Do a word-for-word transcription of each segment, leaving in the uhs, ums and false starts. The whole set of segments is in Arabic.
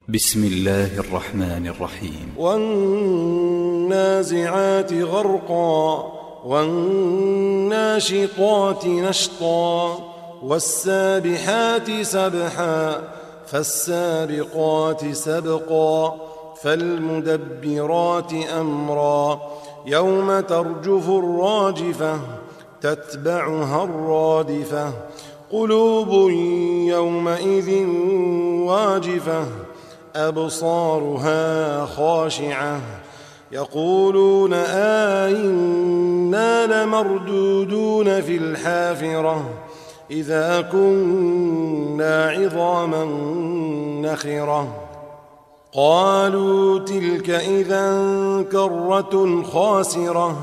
بسم الله الرحمن الرحيم. والنازعات غرقا والناشطات نشطا والسابحات سبحا فالسابقات سبقا فالمدبرات أمرا يوم ترجف الراجفة تتبعها الرادفة قلوب يومئذ واجفة أبصارها خاشعة يقولون آئنا لمردودون في الحافرة إذا كنا عظاما نخرة قالوا تلك إذا كرة خاسرة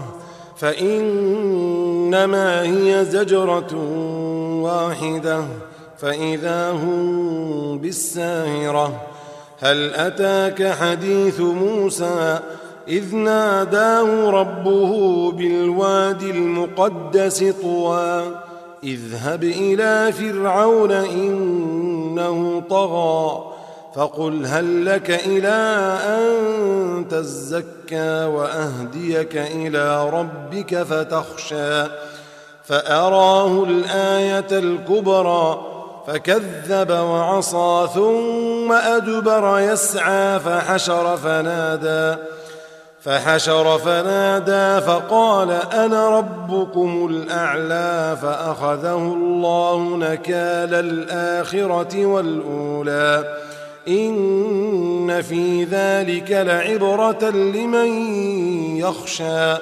فإنما هي زجرة واحدة فإذا هم بالساهرة هل أتاك حديث موسى إذ ناداه ربه بالوادي المقدس طوى اذهب إلى فرعون إنه طغى فقل هل لك إلى أن تزكى وأهديك إلى ربك فتخشى فأراه الآية الكبرى فكذب وعصى ثم أدبر يسعى فحشر فنادى فحشر فنادى فقال أنا ربكم الأعلى فأخذه الله نكال الآخرة والأولى إن في ذلك لعبرة لمن يخشى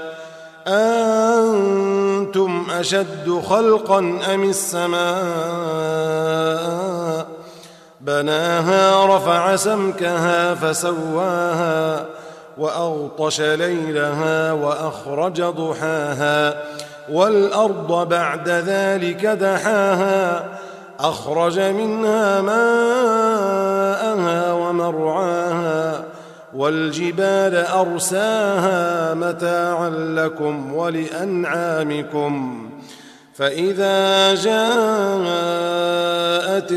أنتم أشد خلقا أم السماء بناها رفع سمكها فسواها وأغطش ليلها وأخرج ضحاها والأرض بعد ذلك دحاها أخرج منها ماءها ومرعاها والجبال أرساها متاعا لكم ولأنعامكم فإذا جاءت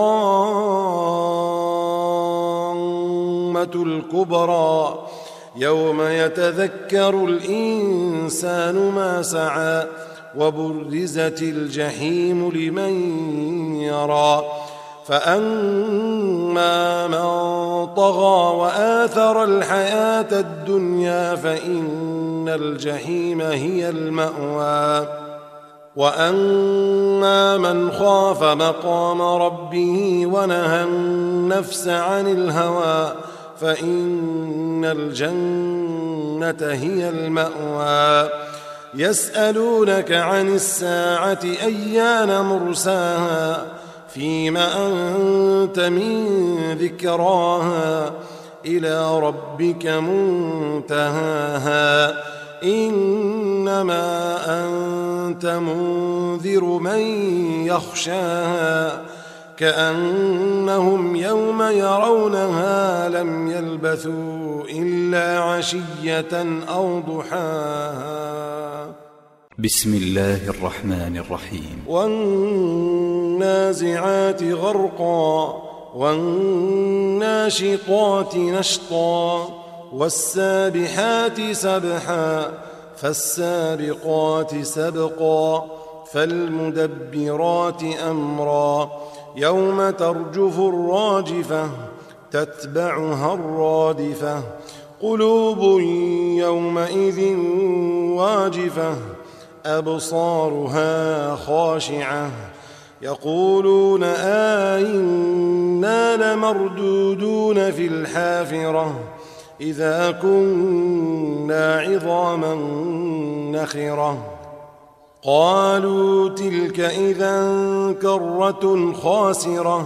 الطامة الكبرى يوم يتذكر الإنسان ما سعى وبرزت الجحيم لمن يرى فأما من طغى وآثر الحياة الدنيا فإن الجحيم هي المأوى وأما من خاف مقام ربه ونهى النفس عن الهوى فإن الجنة هي المأوى يسألونك عن الساعة أيان مرساها فيم أنت من ذكراها إلى ربك منتهاها إنما أنت منذر من يخشاها كأنهم يوم يرونها لم يلبثوا إلا عشية أو ضحاها. بسم الله الرحمن الرحيم. والنازعات غرقا والناشطات نشطا والسابحات سبحا فالسابقات سبقا فالمدبرات أمرا يوم ترجف الراجفة تتبعها الرادفة قلوب يومئذ واجفة أبصارها خاشعة يقولون آئنا لمردودون في الحافرة إذا كنا عظاما نخرة قالوا تلك إذا كرة خاسرة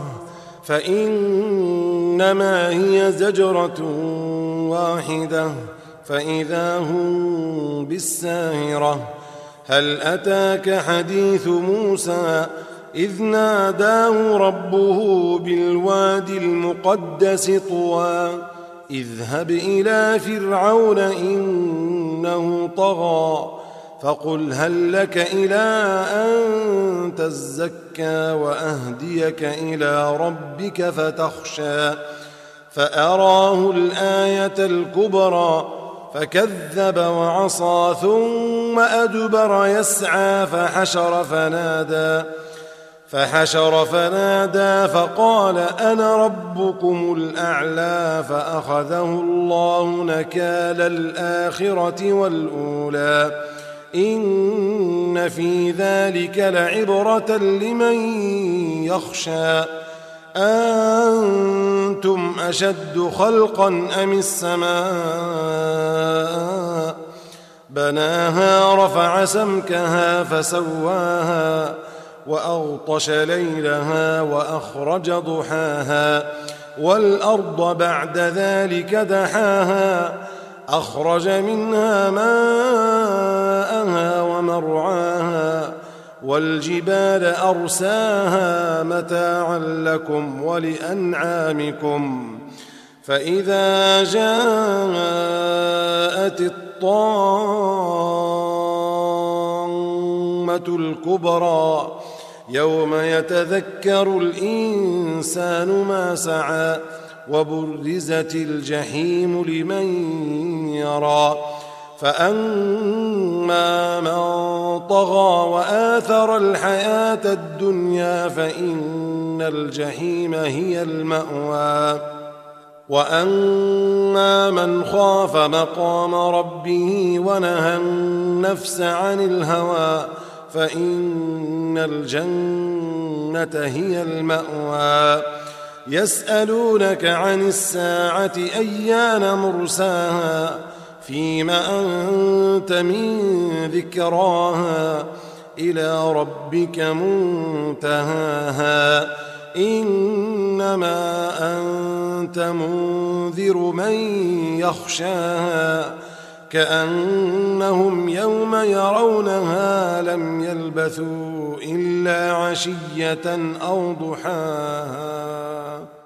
فإنما هي زجرة واحدة فإذا هم بالساهرة هل أتاك حديث موسى إذ ناداه ربه بالوادي المقدس طوى اذهب إلى فرعون إنه طغى فقل هل لك إلى أن تزكى وأهديك إلى ربك فتخشى فأراه الآية الكبرى فكذب وعصى ثم أدبر يسعى فحشر فنادى فحشر فنادى فقال أنا ربكم الأعلى فأخذه الله نكال الآخرة والأولى إن في ذلك لعبرة لمن يخشى أنتم أشد خلقا أم السماء بناها رفع سمكها فسواها وأغطش ليلها وأخرج ضحاها والأرض بعد ذلك دحاها أخرج منها ماءها ومرعاها والجبال أرساها متاعا لكم ولأنعامكم فإذا جاءت الطامة الكبرى يوم يتذكر الإنسان ما سعى وبرزت الجحيم لمن يرى فأما من طغى وآثر الحياة الدنيا فإن الجحيم هي المأوى وأما من خاف مقام ربه ونهى النفس عن الهوى فإن الجنة هي المأوى يسألونك عن الساعة أيان مرساها فيم أنت من ذكراها إلى ربك منتهاها إنما أنت منذر من يخشاها كأنهم يوم يرونها لم يلبثوا إلا عشية أو ضحاها.